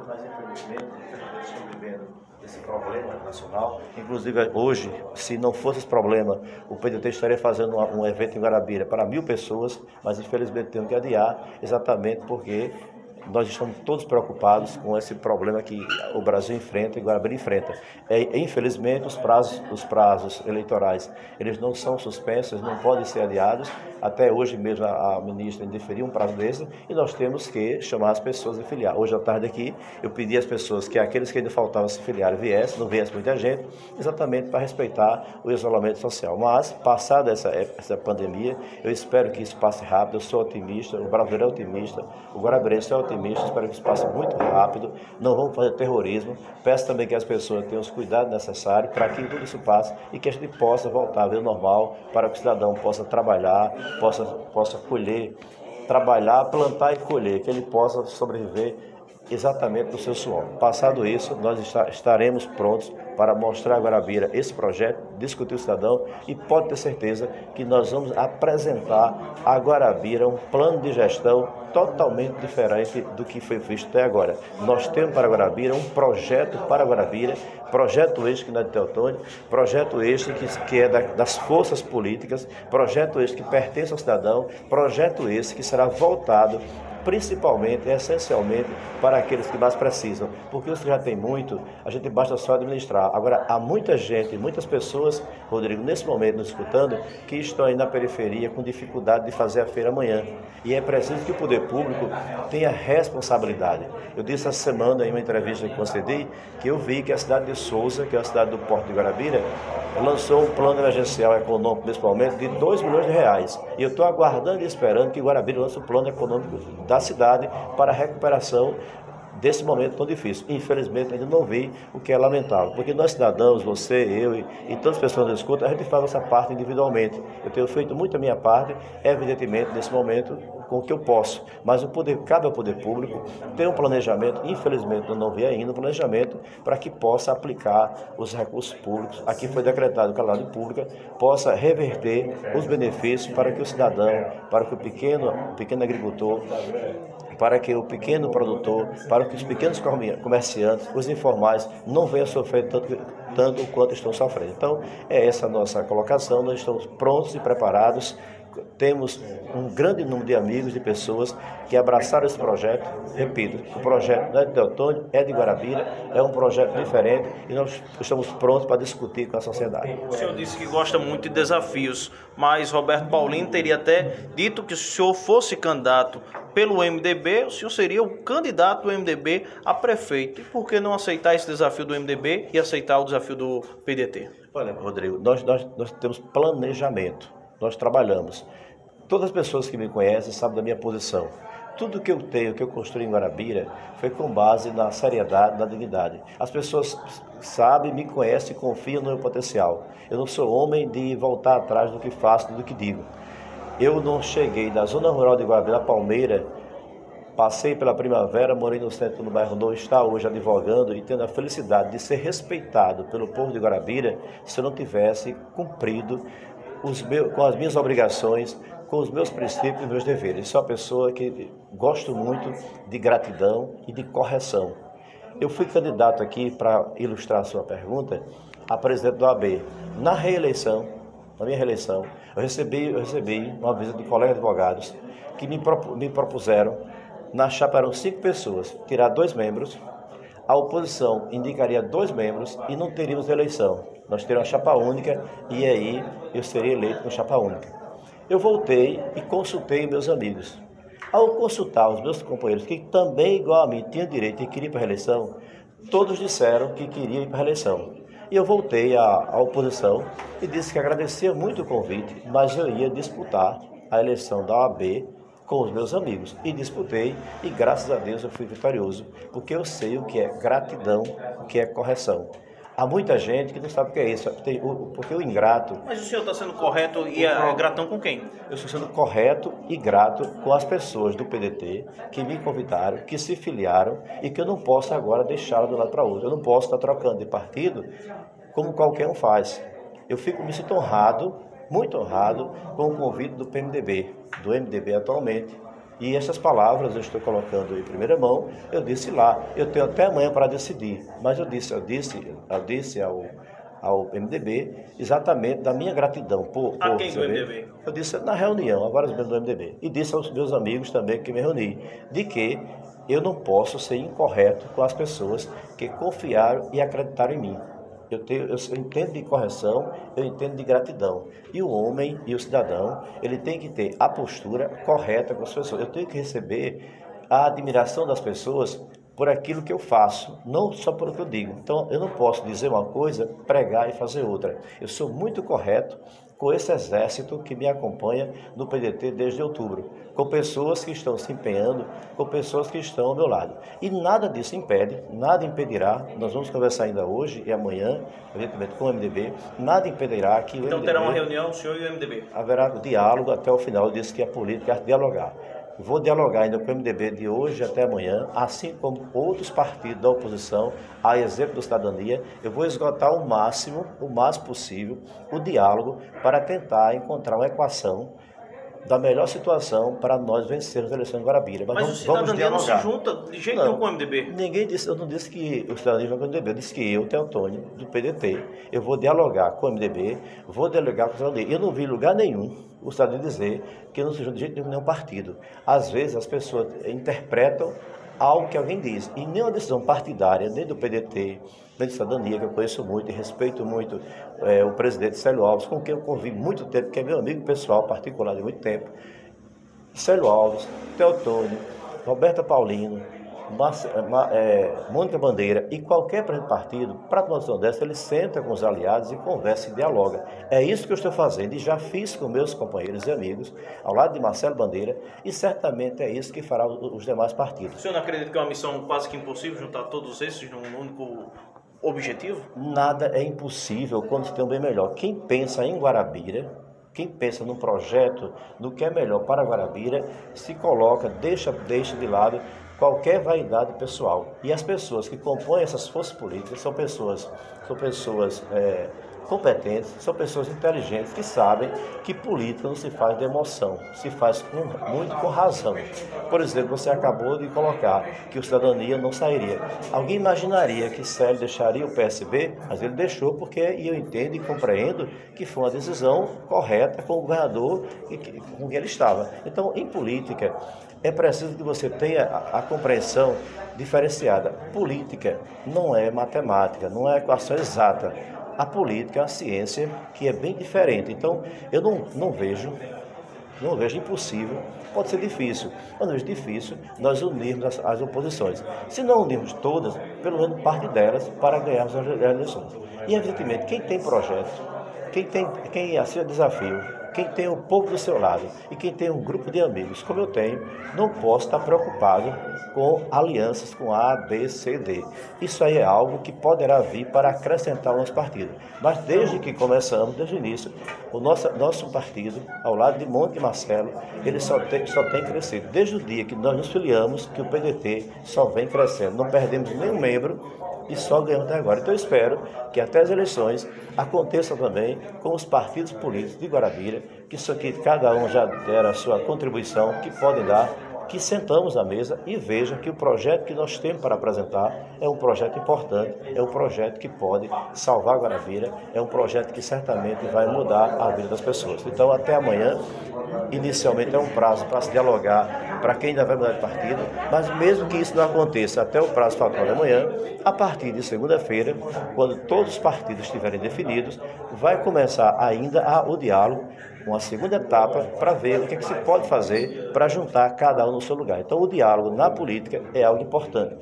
mas infelizmente estamos vivendo esse problema nacional. Inclusive, hoje, se não fosse esse problema, o PDT estaria fazendo um evento em Guarabira para 1.000 pessoas, mas infelizmente temos que adiar, exatamente porque nós estamos todos preocupados com esse problema que o Brasil enfrenta e Guarabira enfrenta. Infelizmente, os prazos eleitorais, eles não são suspensos, não podem ser adiados. Até hoje mesmo a ministra indeferiu um prazo desse e nós temos que chamar as pessoas a filiar. Hoje à tarde aqui, eu pedi às pessoas que aqueles que ainda faltavam se filiarem viessem, não viesse muita gente, exatamente para respeitar o isolamento social. Mas, passada essa pandemia, eu espero que isso passe rápido. Eu sou otimista, o brasileiro é otimista, o guarabirense é otimista, espero que isso passe muito rápido, não vamos fazer terrorismo. Peço também que as pessoas tenham os cuidados necessários para que tudo isso passe e que a gente possa voltar a ver o normal, para que o cidadão possa trabalhar, possa colher, trabalhar, plantar e colher, que ele possa sobreviver exatamente do seu suor. Passado isso, nós estaremos prontos para mostrar a Guarabira esse projeto, discutir o cidadão e pode ter certeza que nós vamos apresentar a Guarabira um plano de gestão totalmente diferente do que foi visto até agora. Nós temos para a Guarabira um projeto para a Guarabira, projeto este que não é de Teotônio, projeto este que é das forças políticas, projeto este que pertence ao cidadão, projeto este que será voltado principalmente, essencialmente, para aqueles que mais precisam. Porque os que já tem muito, a gente basta só administrar. Agora, há muita gente, muitas pessoas, Rodrigo, nesse momento nos escutando, que estão aí na periferia com dificuldade de fazer a feira amanhã. E é preciso que o poder público tenha responsabilidade. Eu disse essa semana, em uma entrevista que concedi, que eu vi que a cidade de Souza, que é a cidade do Porto de Guarabira, lançou um plano emergencial econômico, principalmente, de R$2 milhões. E eu estou aguardando e esperando que Guarabira lance o plano econômico da cidade para a recuperação desse momento tão difícil. Infelizmente, ainda não vi, o que é lamentável, porque nós cidadãos, você, eu e todas as pessoas que escutam, a gente faz essa parte individualmente. Eu tenho feito muito a minha parte, evidentemente, nesse momento, com o que eu posso, mas cabe ao poder público ter um planejamento, infelizmente eu não vi ainda um planejamento para que possa aplicar os recursos públicos, aqui foi decretado calamidade pública, possa reverter os benefícios para que o cidadão, para que o pequeno agricultor, para que o pequeno produtor, para que os pequenos comerciantes, os informais, não venham sofrer tanto quanto estão sofrendo. Então, é essa a nossa colocação, nós estamos prontos e preparados, temos um grande número de amigos, de pessoas que abraçaram esse projeto. Repito, o projeto não é de Teotônio, é de Guarabira, é um projeto diferente e nós estamos prontos para discutir com a sociedade. O senhor disse que gosta muito de desafios, mas Roberto Paulino teria até dito que se o senhor fosse candidato pelo MDB, o senhor seria o candidato do MDB a prefeito. E por que não aceitar esse desafio do MDB e aceitar o desafio do PDT? Olha, Rodrigo, nós temos planejamento, nós trabalhamos. Todas as pessoas que me conhecem sabem da minha posição. Tudo que eu tenho, que eu construí em Guarabira, foi com base na seriedade, na dignidade. As pessoas sabem, me conhecem e confiam no meu potencial. Eu não sou homem de voltar atrás do que faço, do que digo. Eu não cheguei da zona rural de Guarabira, Palmeira, passei pela Primavera, morei no centro do bairro Novo, está hoje advogando e tendo a felicidade de ser respeitado pelo povo de Guarabira, se eu não tivesse cumprido com as minhas obrigações, com os meus princípios e meus deveres. Sou uma pessoa que gosto muito de gratidão e de correção. Eu fui candidato aqui, para ilustrar a sua pergunta, a presidente do OAB. Na minha reeleição, eu recebi uma visita de colegas advogados que me propuseram, na chapa eram 5 pessoas, tirar 2 membros, a oposição indicaria 2 membros e não teríamos eleição. Nós teríamos uma chapa única e aí eu seria eleito com chapa única. Eu voltei e consultei meus amigos. Ao consultar os meus companheiros, que também, igual a mim, tinham direito e queriam ir para a reeleição, todos disseram que queriam ir para a reeleição. E eu voltei à oposição e disse que agradecia muito o convite, mas eu ia disputar a eleição da OAB com os meus amigos. E disputei e, graças a Deus, eu fui vitorioso, porque eu sei o que é gratidão, o que é correção. Há muita gente que não sabe o que é isso, porque o ingrato... Mas o senhor está sendo correto e gratão com quem? Eu estou sendo correto e grato com as pessoas do PDT que me convidaram, que se filiaram e que eu não posso agora deixá-la de um lado para outro. Eu não posso estar trocando de partido como qualquer um faz. Me sinto honrado, muito honrado, com o convite do PMDB, do MDB atualmente, E essas palavras eu estou colocando em primeira mão, eu disse lá, eu tenho até amanhã para decidir, mas eu disse ao MDB exatamente da minha gratidão A quem do MDB? Eu disse na reunião, a vários membros do MDB, e disse aos meus amigos também que me reuni, de que eu não posso ser incorreto com as pessoas que confiaram e acreditaram em mim. Eu entendo de correção, eu entendo de gratidão. E o homem e o cidadão, ele tem que ter a postura correta com as pessoas. Eu tenho que receber a admiração das pessoas por aquilo que eu faço, não só por o que eu digo. Então, eu não posso dizer uma coisa, pregar e fazer outra. Eu sou muito correto com esse exército que me acompanha no PDT desde outubro, com pessoas que estão se empenhando, com pessoas que estão ao meu lado. E nada disso impede, nada impedirá, nós vamos conversar ainda hoje e amanhã, evidentemente com o MDB, nada impedirá que o então MDB... terá uma reunião, o senhor e o MDB? Haverá diálogo até o final, eu disse que a política é dialogar. Vou dialogar ainda com o MDB de hoje até amanhã, assim como outros partidos da oposição, a exemplo da cidadania. Eu vou esgotar o máximo possível, o diálogo para tentar encontrar uma equação da melhor situação para nós vencermos a eleição de Guarabira. Mas o cidadania não se junta de jeito nenhum com o MDB? Ninguém disse, eu não disse que o cidadania vai com o MDB, eu disse que eu, Teotônio, do PDT, eu vou dialogar com o MDB, vou dialogar com o cidadania. Eu não vi lugar nenhum o cidadão dizer que não se junta de jeito nenhum com nenhum partido. Às vezes as pessoas interpretam algo que alguém diz, e nenhuma decisão partidária, nem do PDT, nem da cidadania, que eu conheço muito e respeito muito o presidente Célio Alves, com quem eu convivo muito tempo, que é meu amigo pessoal, particular de muito tempo, Célio Alves, Teotônio, Roberta Paulino, Mônica Bandeira e qualquer partido, para tomar uma decisão dessa, ele senta com os aliados e conversa e dialoga. É isso que eu estou fazendo e já fiz com meus companheiros e amigos, ao lado de Marcelo Bandeira, e certamente é isso que fará os demais partidos. O senhor não acredita que é uma missão quase que impossível juntar todos esses num único objetivo? Nada é impossível quando se tem um bem melhor. Quem pensa em Guarabira, quem pensa num projeto, no que é melhor para Guarabira, se coloca, deixa de lado qualquer vaidade pessoal. E as pessoas que compõem essas forças políticas são pessoas competentes, são pessoas inteligentes que sabem que política não se faz de emoção, se faz muito com razão. Por exemplo, você acabou de colocar que o cidadania não sairia. Alguém imaginaria que Célio deixaria o PSB? Mas ele deixou porque eu entendo e compreendo que foi uma decisão correta com o governador com quem ele estava. Então, em política, é preciso que você tenha a compreensão diferenciada. Política não é matemática, não é equação exata. A política é uma ciência que é bem diferente. Então, eu não vejo impossível, pode ser difícil. Quando vejo difícil, nós unirmos as oposições. Se não unirmos todas, pelo menos parte delas, para ganharmos as eleições. E, evidentemente, quem tem projeto, quem assina desafio, quem tem o povo do seu lado e quem tem um grupo de amigos, como eu tenho, não posso estar preocupado com alianças com A, B, C, D. Isso aí é algo que poderá vir para acrescentar o nosso partido. Mas desde que começamos, desde o início, o nosso partido, ao lado de Mônica e Marcelo, ele só tem crescido. Desde o dia que nós nos filiamos, que o PDT só vem crescendo. Não perdemos nenhum membro e só ganhamos até agora. Então eu espero que até as eleições aconteça também com os partidos políticos de Guarabira, que isso aqui cada um já dera a sua contribuição, que podem dar, que sentamos à mesa e vejam que o projeto que nós temos para apresentar é um projeto importante, é um projeto que pode salvar Guarabira, é um projeto que certamente vai mudar a vida das pessoas. Então até amanhã, inicialmente é um prazo para se dialogar para quem ainda vai mudar de partido, mas mesmo que isso não aconteça até o prazo fatal de amanhã, a partir de segunda-feira, quando todos os partidos estiverem definidos, vai começar ainda o diálogo, uma segunda etapa, para ver o que se pode fazer para juntar cada um no seu lugar. Então o diálogo na política é algo importante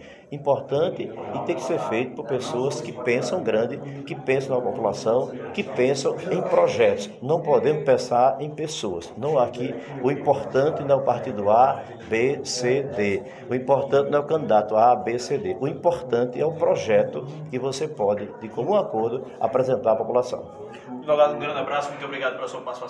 e tem que ser feito por pessoas que pensam grande, que pensam na população, que pensam em projetos. Não podemos pensar em pessoas. Não aqui, o importante não é o partido A, B, C, D. O importante não é o candidato A, B, C, D. O importante é o projeto que você pode, de comum acordo, apresentar à população. Advogado, um grande abraço, muito obrigado pela sua participação.